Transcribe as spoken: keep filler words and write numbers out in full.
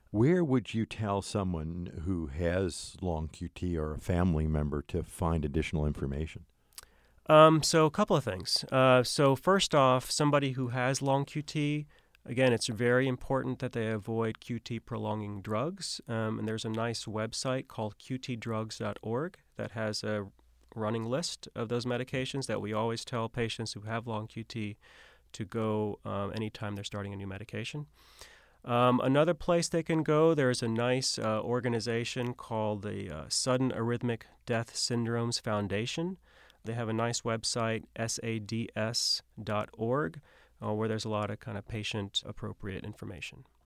Where would you tell someone who has long Q T or a family member to find additional information? Um, so a couple of things. Uh, so first off, somebody who has long Q T, again, it's very important that they avoid Q T prolonging drugs. Um, and there's a nice website called q t drugs dot org that has a running list of those medications that we always tell patients who have long Q T to go um, anytime they're starting a new medication. Um, another place they can go, there's a nice uh, organization called the uh, Sudden Arrhythmic Death Syndromes Foundation. They have a nice website, s a d s dot org, uh, where there's a lot of kind of patient-appropriate information.